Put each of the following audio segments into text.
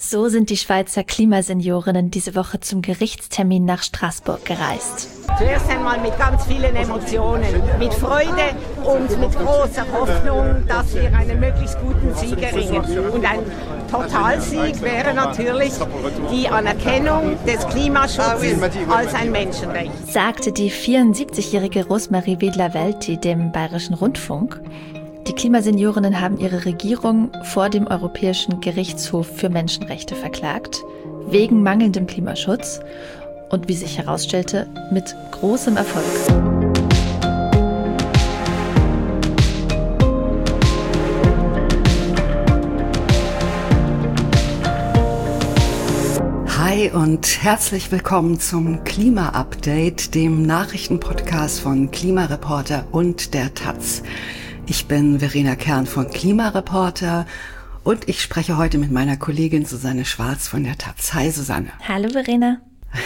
So sind die Schweizer Klimaseniorinnen diese Woche zum Gerichtstermin nach Straßburg gereist. Zuerst einmal mit ganz vielen Emotionen, mit Freude und mit großer Hoffnung, dass wir einen möglichst guten Sieg erringen. Und ein Totalsieg wäre natürlich die Anerkennung des Klimaschutzes als ein Menschenrecht, sagte die 74-jährige Rosemarie Wedler-Welti dem Bayerischen Rundfunk. Die Klimaseniorinnen haben ihre Regierung vor dem Europäischen Gerichtshof für Menschenrechte verklagt, wegen mangelndem Klimaschutz und, wie sich herausstellte, mit großem Erfolg. Hi und herzlich willkommen zum Klima-Update, dem Nachrichtenpodcast von Klimareporter und der taz. Ich bin Verena Kern von Klimareporter und ich spreche heute mit meiner Kollegin Susanne Schwarz von der taz. Hi Susanne. Hallo Verena.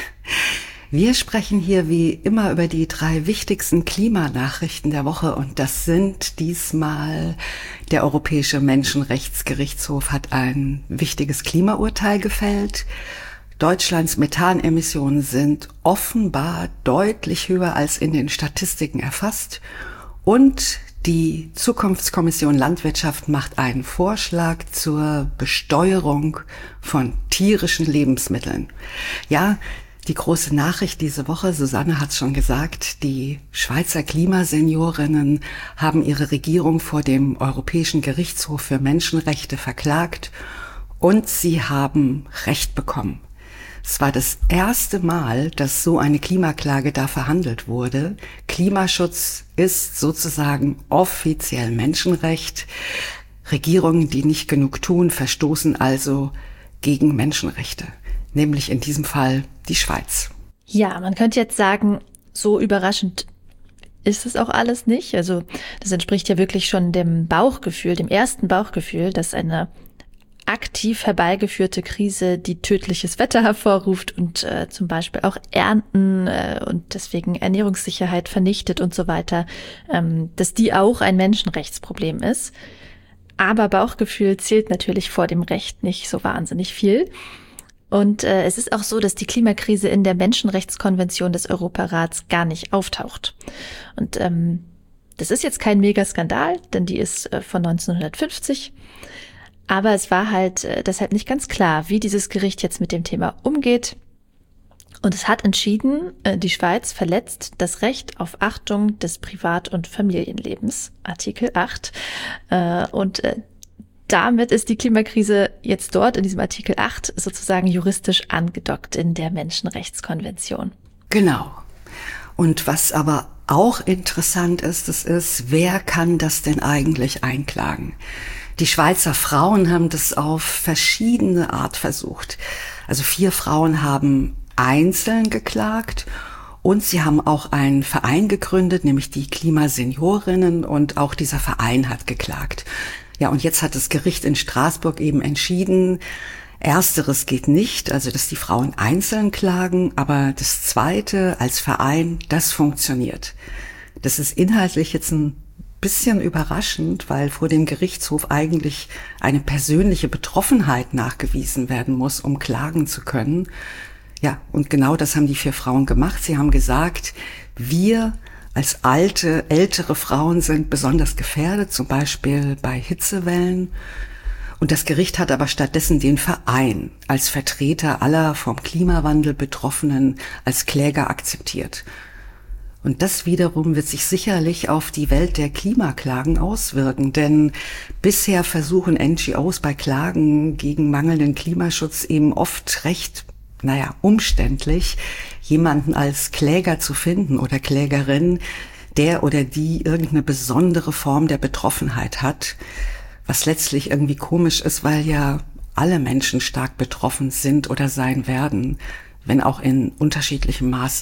Wir sprechen hier wie immer über die 3 wichtigsten Klimanachrichten der Woche und das sind diesmal: Der Europäische Menschenrechtsgerichtshof hat ein wichtiges Klimaurteil gefällt. Deutschlands Methanemissionen sind offenbar deutlich höher als in den Statistiken erfasst und die Zukunftskommission Landwirtschaft macht einen Vorschlag zur Besteuerung von tierischen Lebensmitteln. Ja, die große Nachricht diese Woche, Susanne hat es schon gesagt, die Schweizer Klimaseniorinnen haben ihre Regierung vor dem Europäischen Gerichtshof für Menschenrechte verklagt und sie haben Recht bekommen. Es war das erste Mal, dass so eine Klimaklage da verhandelt wurde. Klimaschutz ist sozusagen offiziell Menschenrecht. Regierungen, die nicht genug tun, verstoßen also gegen Menschenrechte, nämlich in diesem Fall die Schweiz. Ja, man könnte jetzt sagen, so überraschend ist es auch alles nicht. Also das entspricht ja wirklich schon dem Bauchgefühl, dem ersten Bauchgefühl, dass eine aktiv herbeigeführte Krise, die tödliches Wetter hervorruft und zum Beispiel auch Ernten und deswegen Ernährungssicherheit vernichtet und so weiter, dass die auch ein Menschenrechtsproblem ist. Aber Bauchgefühl zählt natürlich vor dem Recht nicht so wahnsinnig viel. Und es ist auch so, dass die Klimakrise in der Menschenrechtskonvention des Europarats gar nicht auftaucht. Und das ist jetzt kein Megaskandal, denn die ist von 1950. Aber es war halt deshalb nicht ganz klar, wie dieses Gericht jetzt mit dem Thema umgeht. Und es hat entschieden, die Schweiz verletzt das Recht auf Achtung des Privat- und Familienlebens, Artikel 8. Damit ist die Klimakrise jetzt dort in diesem Artikel 8 sozusagen juristisch angedockt in der Menschenrechtskonvention. Genau. Und was aber auch interessant ist, wer kann das denn eigentlich einklagen? Die Schweizer Frauen haben das auf verschiedene Art versucht. Also 4 Frauen haben einzeln geklagt und sie haben auch einen Verein gegründet, nämlich die Klimaseniorinnen, und auch dieser Verein hat geklagt. Ja, und jetzt hat das Gericht in Straßburg eben entschieden, ersteres geht nicht, also dass die Frauen einzeln klagen, aber das zweite als Verein, das funktioniert. Das ist inhaltlich jetzt ein bisschen überraschend, weil vor dem Gerichtshof eigentlich eine persönliche Betroffenheit nachgewiesen werden muss, um klagen zu können. Ja, und genau das haben die 4 Frauen gemacht. Sie haben gesagt, wir als ältere Frauen sind besonders gefährdet, zum Beispiel bei Hitzewellen. Und das Gericht hat aber stattdessen den Verein als Vertreter aller vom Klimawandel Betroffenen als Kläger akzeptiert. Und das wiederum wird sich sicherlich auf die Welt der Klimaklagen auswirken, denn bisher versuchen NGOs bei Klagen gegen mangelnden Klimaschutz eben oft recht, umständlich, jemanden als Kläger zu finden oder Klägerin, der oder die irgendeine besondere Form der Betroffenheit hat, was letztlich irgendwie komisch ist, weil ja alle Menschen stark betroffen sind oder sein werden, wenn auch in unterschiedlichem Maße.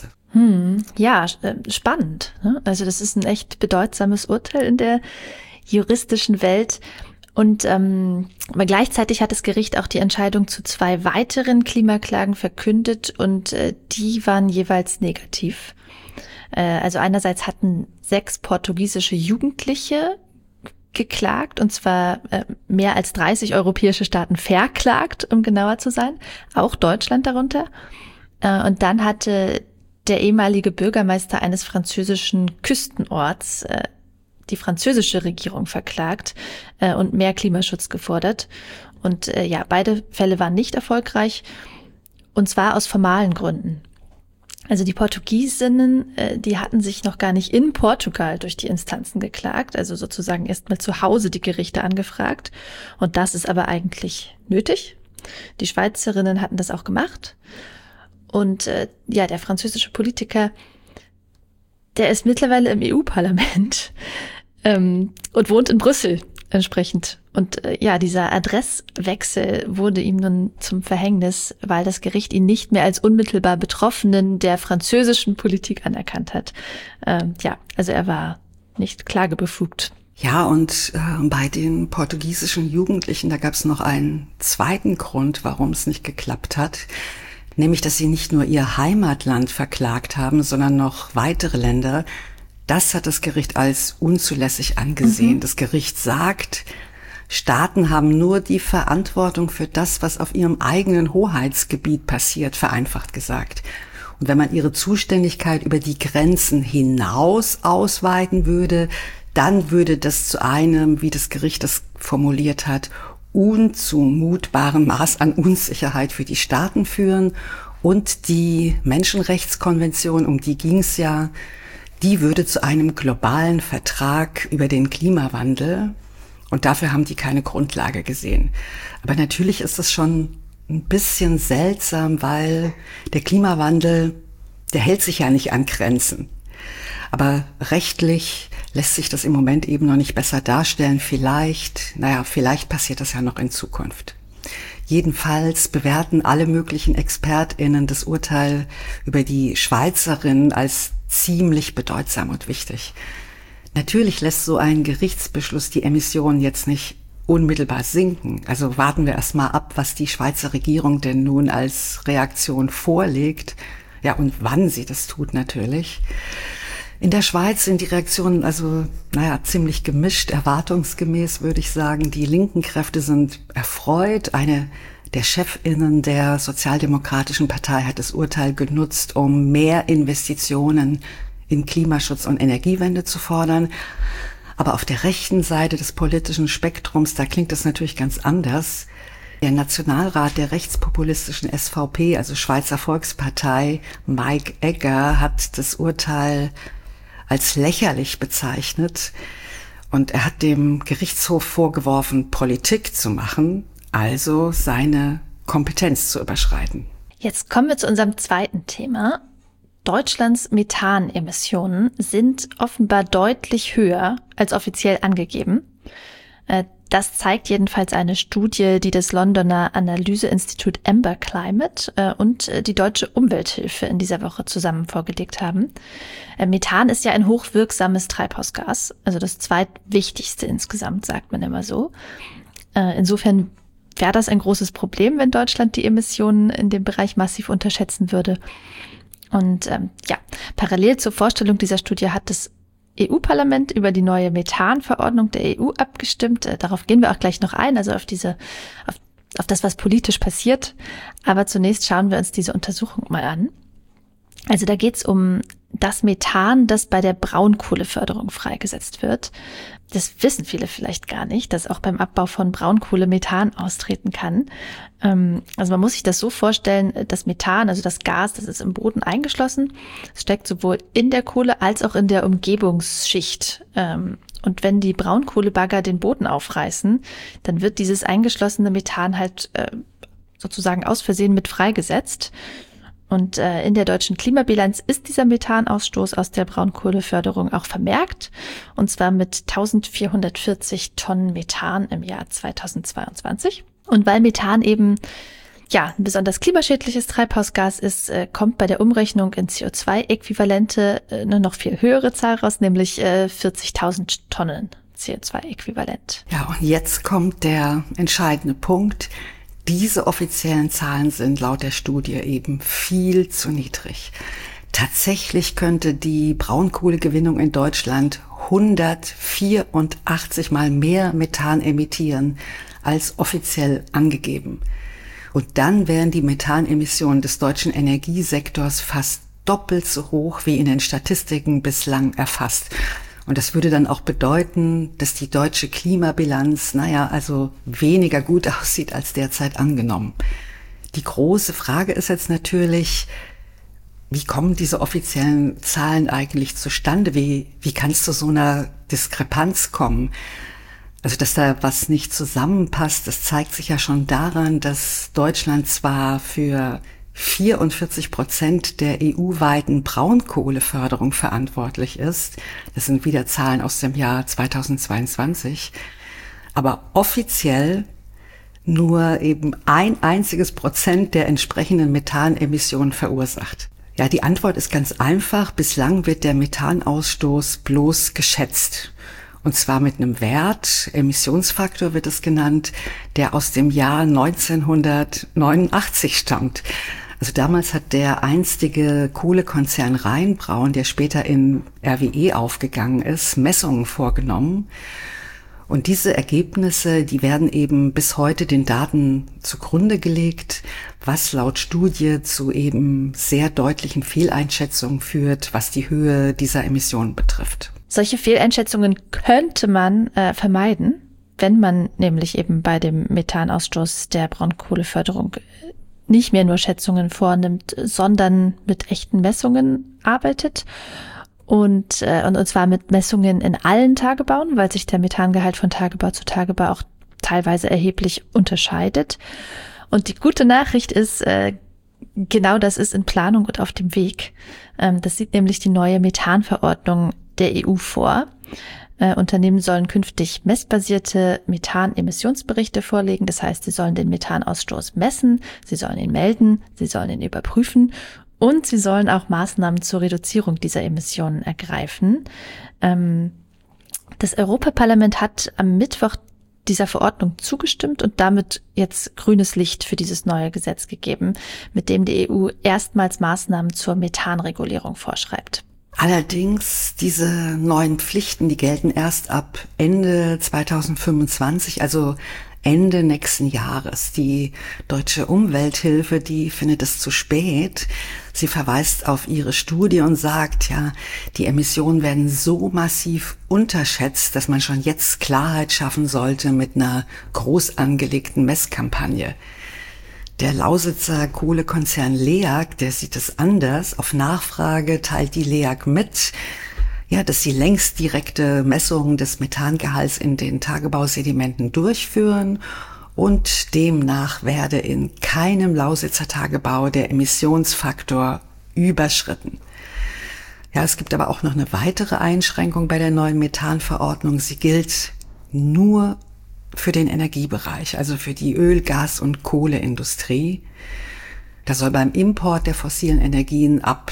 Ja, spannend. Also das ist ein echt bedeutsames Urteil in der juristischen Welt. Und aber gleichzeitig hat das Gericht auch die Entscheidung zu 2 weiteren Klimaklagen verkündet und die waren jeweils negativ. Also einerseits hatten 6 portugiesische Jugendliche geklagt, und zwar mehr als 30 europäische Staaten verklagt, um genauer zu sein, auch Deutschland darunter. Und dann hatte der ehemalige Bürgermeister eines französischen Küstenorts die französische Regierung verklagt und mehr Klimaschutz gefordert. Und beide Fälle waren nicht erfolgreich, und zwar aus formalen Gründen. Also die Portugiesinnen, die hatten sich noch gar nicht in Portugal durch die Instanzen geklagt, also sozusagen erst mal zu Hause die Gerichte angefragt. Und das ist aber eigentlich nötig. Die Schweizerinnen hatten das auch gemacht. Und der französische Politiker, der ist mittlerweile im EU-Parlament und wohnt in Brüssel entsprechend. Und dieser Adresswechsel wurde ihm nun zum Verhängnis, weil das Gericht ihn nicht mehr als unmittelbar Betroffenen der französischen Politik anerkannt hat. Also er war nicht klagebefugt. Ja, und bei den portugiesischen Jugendlichen, da gab es noch einen zweiten Grund, warum es nicht geklappt hat. Nämlich, dass sie nicht nur ihr Heimatland verklagt haben, sondern noch weitere Länder. Das hat das Gericht als unzulässig angesehen. Das Gericht sagt, Staaten haben nur die Verantwortung für das, was auf ihrem eigenen Hoheitsgebiet passiert, vereinfacht gesagt. Und wenn man ihre Zuständigkeit über die Grenzen hinaus ausweiten würde, dann würde das zu einem, wie das Gericht das formuliert hat, unzumutbarem Maß an Unsicherheit für die Staaten führen. Und die Menschenrechtskonvention, um die ging es ja, die würde zu einem globalen Vertrag über den Klimawandel. Und dafür haben die keine Grundlage gesehen. Aber natürlich ist es schon ein bisschen seltsam, weil der Klimawandel, der hält sich ja nicht an Grenzen. Aber rechtlich lässt sich das im Moment eben noch nicht besser darstellen. Vielleicht passiert das ja noch in Zukunft. Jedenfalls bewerten alle möglichen ExpertInnen das Urteil über die Schweizerin als ziemlich bedeutsam und wichtig. Natürlich lässt so ein Gerichtsbeschluss die Emissionen jetzt nicht unmittelbar sinken. Also warten wir erst mal ab, was die Schweizer Regierung denn nun als Reaktion vorlegt. Ja, und wann sie das tut natürlich. In der Schweiz sind die Reaktionen ziemlich gemischt, erwartungsgemäß würde ich sagen. Die linken Kräfte sind erfreut. Eine der ChefInnen der Sozialdemokratischen Partei hat das Urteil genutzt, um mehr Investitionen in Klimaschutz und Energiewende zu fordern. Aber auf der rechten Seite des politischen Spektrums, da klingt es natürlich ganz anders. Der Nationalrat der rechtspopulistischen SVP, also Schweizer Volkspartei, Mike Egger, hat das Urteil als lächerlich bezeichnet und er hat dem Gerichtshof vorgeworfen, Politik zu machen, also seine Kompetenz zu überschreiten. Jetzt kommen wir zu unserem zweiten Thema. Deutschlands Methanemissionen sind offenbar deutlich höher als offiziell angegeben. Das zeigt jedenfalls eine Studie, die das Londoner Analyseinstitut Amber Climate und die Deutsche Umwelthilfe in dieser Woche zusammen vorgelegt haben. Methan ist ja ein hochwirksames Treibhausgas, also das zweitwichtigste insgesamt, sagt man immer so. Insofern wäre das ein großes Problem, wenn Deutschland die Emissionen in dem Bereich massiv unterschätzen würde. Und parallel zur Vorstellung dieser Studie hat das EU-Parlament über die neue Methanverordnung der EU abgestimmt. Darauf gehen wir auch gleich noch ein, also auf das, was politisch passiert. Aber zunächst schauen wir uns diese Untersuchung mal an. Also da geht es um das Methan, das bei der Braunkohleförderung freigesetzt wird. Das wissen viele vielleicht gar nicht, dass auch beim Abbau von Braunkohle Methan austreten kann. Also man muss sich das so vorstellen, das Methan, also das Gas, das ist im Boden eingeschlossen. Es steckt sowohl in der Kohle als auch in der Umgebungsschicht. Und wenn die Braunkohlebagger den Boden aufreißen, dann wird dieses eingeschlossene Methan halt sozusagen aus Versehen mit freigesetzt. Und in der deutschen Klimabilanz ist dieser Methanausstoß aus der Braunkohleförderung auch vermerkt, und zwar mit 1440 Tonnen Methan im Jahr 2022. Und weil Methan eben ein besonders klimaschädliches Treibhausgas ist, kommt bei der Umrechnung in CO2-Äquivalente eine noch viel höhere Zahl raus, nämlich 40.000 Tonnen CO2-Äquivalent. Ja, und jetzt kommt der entscheidende Punkt. Diese offiziellen Zahlen sind laut der Studie eben viel zu niedrig. Tatsächlich könnte die Braunkohlegewinnung in Deutschland 184 Mal mehr Methan emittieren als offiziell angegeben. Und dann wären die Methanemissionen des deutschen Energiesektors fast doppelt so hoch wie in den Statistiken bislang erfasst. Und das würde dann auch bedeuten, dass die deutsche Klimabilanz, also weniger gut aussieht als derzeit angenommen. Die große Frage ist jetzt natürlich, wie kommen diese offiziellen Zahlen eigentlich zustande? Wie kann es zu so einer Diskrepanz kommen? Also, dass da was nicht zusammenpasst, das zeigt sich ja schon daran, dass Deutschland zwar für 44% der EU-weiten Braunkohleförderung verantwortlich ist. Das sind wieder Zahlen aus dem Jahr 2022. Aber offiziell nur eben 1 Prozent der entsprechenden Methanemissionen verursacht. Ja, die Antwort ist ganz einfach. Bislang wird der Methanausstoß bloß geschätzt. Und zwar mit einem Wert, Emissionsfaktor wird es genannt, der aus dem Jahr 1989 stammt. Also damals hat der einstige Kohlekonzern Rheinbraun, der später in RWE aufgegangen ist, Messungen vorgenommen. Und diese Ergebnisse, die werden eben bis heute den Daten zugrunde gelegt, was laut Studie zu eben sehr deutlichen Fehleinschätzungen führt, was die Höhe dieser Emissionen betrifft. Solche Fehleinschätzungen könnte man vermeiden, wenn man nämlich eben bei dem Methanausstoß der Braunkohleförderung nicht mehr nur Schätzungen vornimmt, sondern mit echten Messungen arbeitet. Und zwar mit Messungen in allen Tagebauen, weil sich der Methangehalt von Tagebau zu Tagebau auch teilweise erheblich unterscheidet. Und die gute Nachricht ist, genau das ist in Planung und auf dem Weg. Das sieht nämlich die neue Methanverordnung der EU vor. Unternehmen sollen künftig messbasierte Methanemissionsberichte vorlegen. Das heißt, sie sollen den Methanausstoß messen, sie sollen ihn melden, sie sollen ihn überprüfen und sie sollen auch Maßnahmen zur Reduzierung dieser Emissionen ergreifen. Das Europaparlament hat am Mittwoch dieser Verordnung zugestimmt und damit jetzt grünes Licht für dieses neue Gesetz gegeben, mit dem die EU erstmals Maßnahmen zur Methanregulierung vorschreibt. Allerdings, diese neuen Pflichten, die gelten erst ab Ende 2025, also Ende nächsten Jahres. Die Deutsche Umwelthilfe, die findet es zu spät. Sie verweist auf ihre Studie und sagt, ja, die Emissionen werden so massiv unterschätzt, dass man schon jetzt Klarheit schaffen sollte mit einer groß angelegten Messkampagne. Der Lausitzer Kohlekonzern LEAG, der sieht es anders. Auf Nachfrage teilt die LEAG mit, ja, dass sie längst direkte Messungen des Methangehalts in den Tagebausedimenten durchführen und demnach werde in keinem Lausitzer Tagebau der Emissionsfaktor überschritten. Ja, es gibt aber auch noch eine weitere Einschränkung bei der neuen Methanverordnung. Sie gilt nur für den Energiebereich, also für die Öl-, Gas- und Kohleindustrie. Da soll beim Import der fossilen Energien ab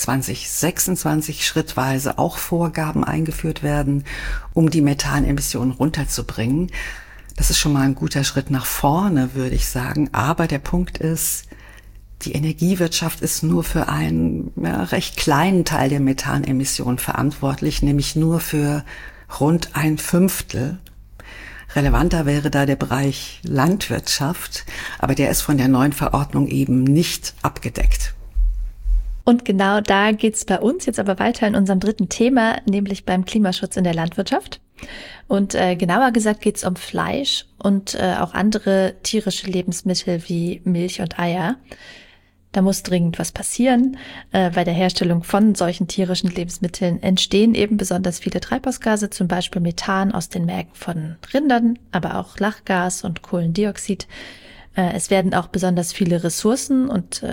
2026 schrittweise auch Vorgaben eingeführt werden, um die Methanemissionen runterzubringen. Das ist schon mal ein guter Schritt nach vorne, würde ich sagen. Aber der Punkt ist, die Energiewirtschaft ist nur für einen recht kleinen Teil der Methanemissionen verantwortlich, nämlich nur für rund 1/5. Relevanter wäre da der Bereich Landwirtschaft, aber der ist von der neuen Verordnung eben nicht abgedeckt. Und genau da geht's bei uns jetzt aber weiter in unserem dritten Thema, nämlich beim Klimaschutz in der Landwirtschaft. Und genauer gesagt geht's um Fleisch und auch andere tierische Lebensmittel wie Milch und Eier. Da muss dringend was passieren. Bei der Herstellung von solchen tierischen Lebensmitteln entstehen eben besonders viele Treibhausgase, zum Beispiel Methan aus den Mägen von Rindern, aber auch Lachgas und Kohlendioxid. Es werden auch besonders viele Ressourcen und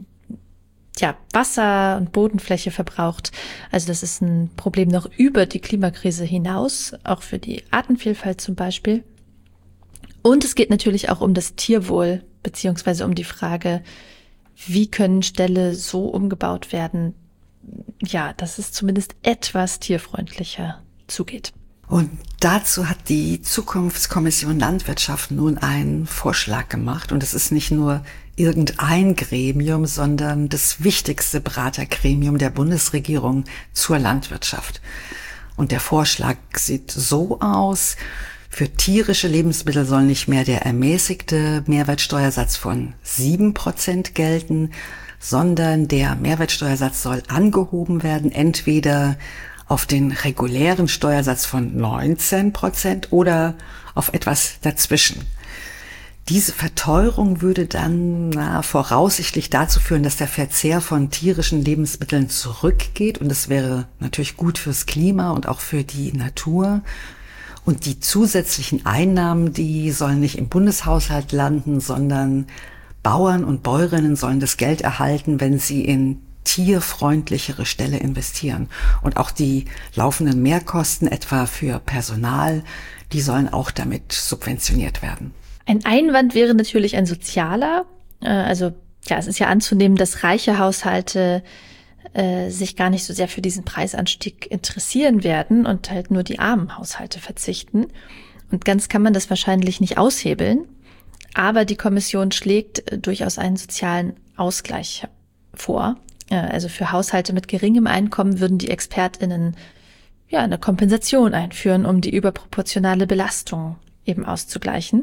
Wasser und Bodenfläche verbraucht. Also das ist ein Problem noch über die Klimakrise hinaus, auch für die Artenvielfalt zum Beispiel. Und es geht natürlich auch um das Tierwohl, beziehungsweise um die Frage, wie können Ställe so umgebaut werden, ja, dass es zumindest etwas tierfreundlicher zugeht. Und dazu hat die Zukunftskommission Landwirtschaft nun einen Vorschlag gemacht. Und es ist nicht nur irgendein Gremium, sondern das wichtigste Beratergremium der Bundesregierung zur Landwirtschaft. Und der Vorschlag sieht so aus: Für tierische Lebensmittel soll nicht mehr der ermäßigte Mehrwertsteuersatz von 7% gelten, sondern der Mehrwertsteuersatz soll angehoben werden, entweder auf den regulären Steuersatz von 19% oder auf etwas dazwischen. Diese Verteuerung würde dann voraussichtlich dazu führen, dass der Verzehr von tierischen Lebensmitteln zurückgeht, und das wäre natürlich gut fürs Klima und auch für die Natur. Und die zusätzlichen Einnahmen, die sollen nicht im Bundeshaushalt landen, sondern Bauern und Bäuerinnen sollen das Geld erhalten, wenn sie in tierfreundlichere Ställe investieren. Und auch die laufenden Mehrkosten, etwa für Personal, die sollen auch damit subventioniert werden. Ein Einwand wäre natürlich ein sozialer. Es ist ja anzunehmen, dass reiche Haushalte sich gar nicht so sehr für diesen Preisanstieg interessieren werden und halt nur die armen Haushalte verzichten. Und ganz kann man das wahrscheinlich nicht aushebeln. Aber die Kommission schlägt durchaus einen sozialen Ausgleich vor. Also für Haushalte mit geringem Einkommen würden die ExpertInnen eine Kompensation einführen, um die überproportionale Belastung eben auszugleichen.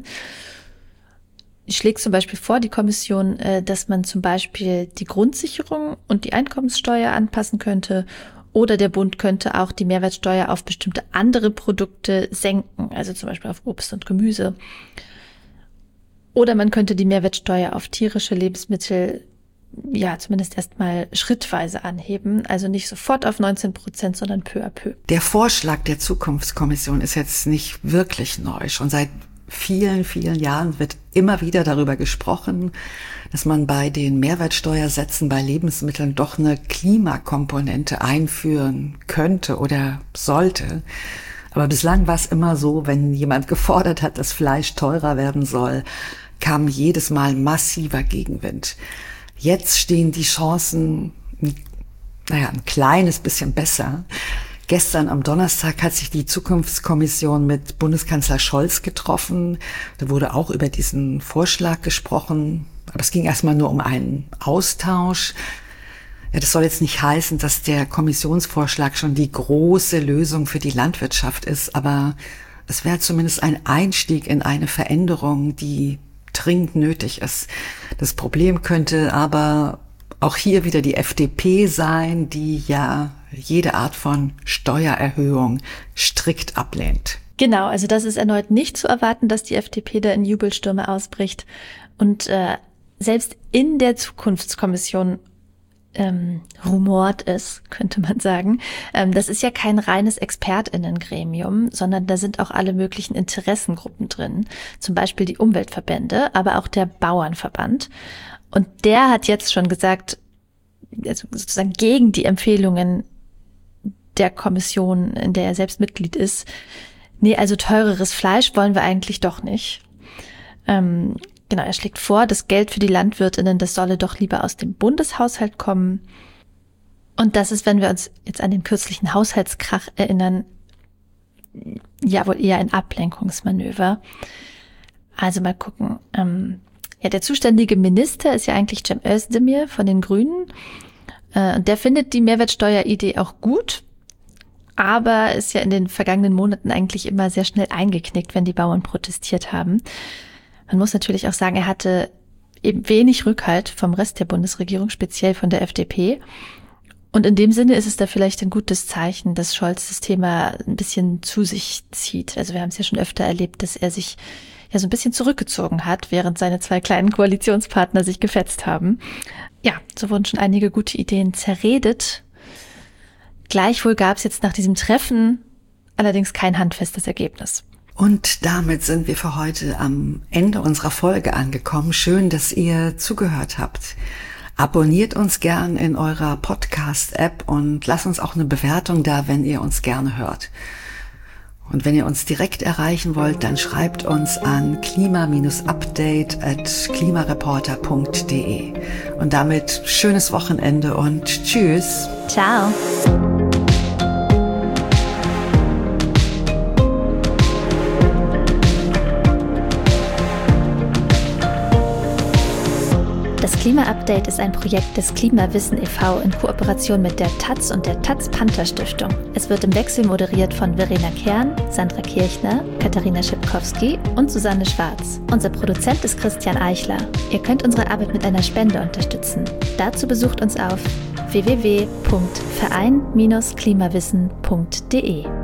Ich schlägt zum Beispiel vor, die Kommission, dass man zum Beispiel die Grundsicherung und die Einkommenssteuer anpassen könnte, oder der Bund könnte auch die Mehrwertsteuer auf bestimmte andere Produkte senken, also zum Beispiel auf Obst und Gemüse. Oder man könnte die Mehrwertsteuer auf tierische Lebensmittel zumindest erstmal schrittweise anheben, also nicht sofort auf 19%, sondern peu à peu. Der Vorschlag der Zukunftskommission ist jetzt nicht wirklich neu. Schon seit vielen, vielen Jahren wird immer wieder darüber gesprochen, dass man bei den Mehrwertsteuersätzen bei Lebensmitteln doch eine Klimakomponente einführen könnte oder sollte. Aber bislang war es immer so, wenn jemand gefordert hat, dass Fleisch teurer werden soll, kam jedes Mal massiver Gegenwind. Jetzt stehen die Chancen, ein kleines bisschen besser. Gestern am Donnerstag hat sich die Zukunftskommission mit Bundeskanzler Scholz getroffen. Da wurde auch über diesen Vorschlag gesprochen. Aber es ging erstmal nur um einen Austausch. Ja, das soll jetzt nicht heißen, dass der Kommissionsvorschlag schon die große Lösung für die Landwirtschaft ist. Aber es wäre zumindest ein Einstieg in eine Veränderung, die dringend nötig ist. Das Problem könnte aber auch hier wieder die FDP sein, die ja jede Art von Steuererhöhung strikt ablehnt. Genau, also das ist erneut nicht zu erwarten, dass die FDP da in Jubelstürme ausbricht. Und selbst in der Zukunftskommission rumort es, könnte man sagen. Das ist ja kein reines ExpertInnen-Gremium, sondern da sind auch alle möglichen Interessengruppen drin. Zum Beispiel die Umweltverbände, aber auch der Bauernverband. Und der hat jetzt schon gesagt, also sozusagen gegen die Empfehlungen der Kommission, in der er selbst Mitglied ist, also teureres Fleisch wollen wir eigentlich doch nicht. Er schlägt vor, das Geld für die LandwirtInnen, das solle doch lieber aus dem Bundeshaushalt kommen. Und das ist, wenn wir uns jetzt an den kürzlichen Haushaltskrach erinnern, ja wohl eher ein Ablenkungsmanöver. Also mal gucken. Der zuständige Minister ist ja eigentlich Cem Özdemir von den Grünen. Und der findet die Mehrwertsteueridee auch gut, aber ist ja in den vergangenen Monaten eigentlich immer sehr schnell eingeknickt, wenn die Bauern protestiert haben. Man muss natürlich auch sagen, er hatte eben wenig Rückhalt vom Rest der Bundesregierung, speziell von der FDP. Und in dem Sinne ist es da vielleicht ein gutes Zeichen, dass Scholz das Thema ein bisschen zu sich zieht. Also wir haben es ja schon öfter erlebt, dass er sich ja so ein bisschen zurückgezogen hat, während seine zwei kleinen Koalitionspartner sich gefetzt haben. Ja, so wurden schon einige gute Ideen zerredet. Gleichwohl gab es jetzt nach diesem Treffen allerdings kein handfestes Ergebnis. Und damit sind wir für heute am Ende unserer Folge angekommen. Schön, dass ihr zugehört habt. Abonniert uns gern in eurer Podcast-App und lasst uns auch eine Bewertung da, wenn ihr uns gerne hört. Und wenn ihr uns direkt erreichen wollt, dann schreibt uns an klima-update@klimareporter.de. Und damit schönes Wochenende und tschüss. Ciao. Das Klima-Update ist ein Projekt des Klimawissen e.V. in Kooperation mit der taz und der Taz-Panther-Stiftung. Es wird im Wechsel moderiert von Verena Kern, Sandra Kirchner, Katharina Schipkowski und Susanne Schwarz. Unser Produzent ist Christian Eichler. Ihr könnt unsere Arbeit mit einer Spende unterstützen. Dazu besucht uns auf www.verein-klimawissen.de.